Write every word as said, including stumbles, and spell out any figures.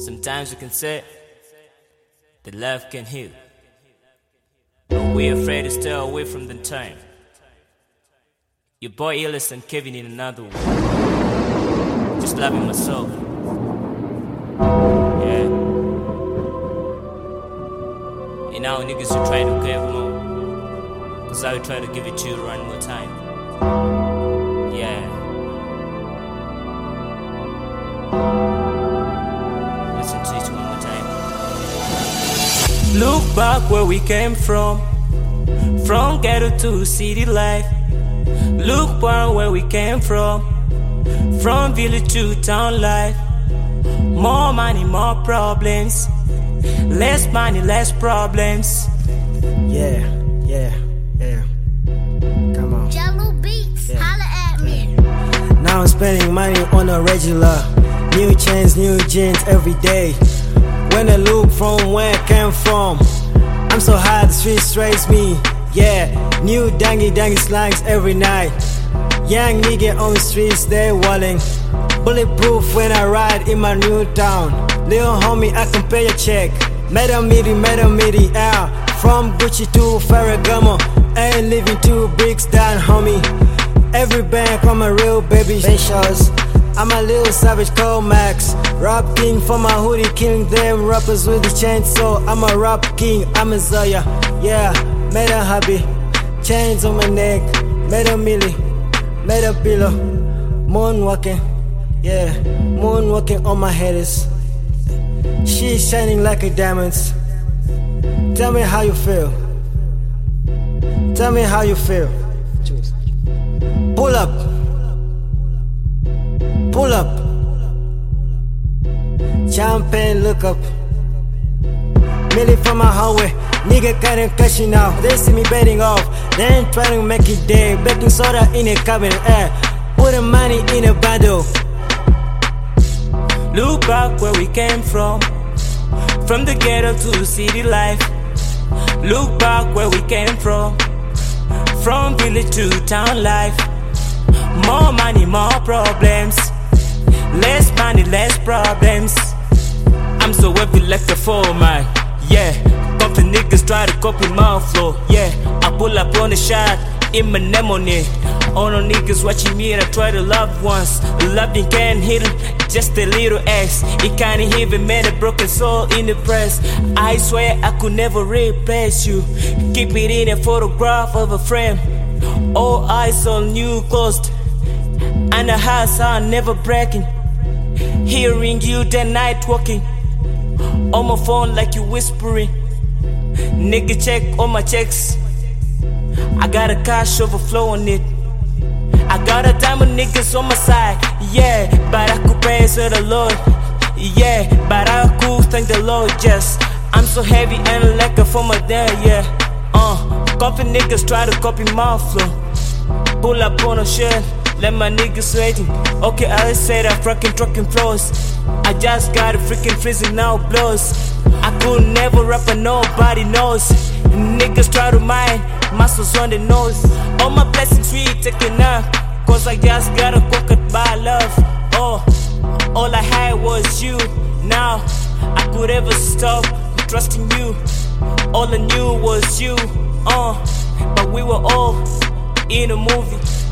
Sometimes you can say that love can heal, but we're afraid to stay away from the time. Your boy Illis and Kevin in another one. Just loving myself. Yeah. And now niggas you try to give more, cause I will try to give it to you one more time. Yeah. Listen to it one more time. Look back where we came from, from ghetto to city life. Look back where we came from, from village to town life. More money, more problems. Less money, less problems. Yeah, yeah, yeah. Come on. Jello Beats, Yeah. holla at me. Now I'm spending money on a regular. New chains, new jeans every day. When I look from where I came from, I'm so high the streets raise me. Yeah, new dangy dangy slangs every night. Young nigga on the streets, they walling. Bulletproof when I ride in my new town. Little homie, I can pay a check. Metal midi, metal midi, out. From Gucci to Ferragamo, ain't living two bricks down, homie. Every bank on my real baby shows. I'm a little savage, called Max. Rap king for my hoodie, killing them rappers with the chainsaw. I'm a rap king, I'm a Zoya. Yeah, made a hobby. Chains on my neck, made a milli, made a pillow. Moonwalking, yeah, moonwalking on my head is. She's shining like a diamond. Tell me how you feel. Tell me how you feel. Pull up. Pull up. Champagne, look up. Millie from my hallway. Nigga can't catch you now. They see me betting off. They ain't trying to make it day. Baking soda in a cabinet. Eh. Putting money in a bundle. Look back where we came from, from the ghetto to the city life. Look back where we came from, from village to town life. More money, more problems. Less money, less problems. I'm so heavy like the foreman. Yeah, couple niggas try to copy my flow. Yeah, I pull up on the shot in my anemone. All the niggas watching me and I try to love once. Loving can't hit him, just a little X. It can't even made a broken soul in the press. I swear I could never replace you. Keep it in a photograph of a frame. All eyes on you closed, and the house are never breaking. Hearing you that night walking on my phone like you whispering. Nigga check all my checks, I got a cash overflow on it. I got a diamond niggas on my side, yeah, but I could praise the Lord. Yeah, but I could thank the Lord, yes. I'm so heavy and like a former day, yeah. Uh, copy niggas try to copy my flow. Pull up on a shirt, let my niggas waiting. Okay, I say that fucking trucking flows. I just got a freaking freezing now blows. I could never rap and nobody knows. Niggas try to mind, muscles on the nose. All my blessings we taken up, cause I just got conquered by love. Oh, all I had was you. Now I could ever stop trusting you. All I knew was you. Uh, but we were all in a movie.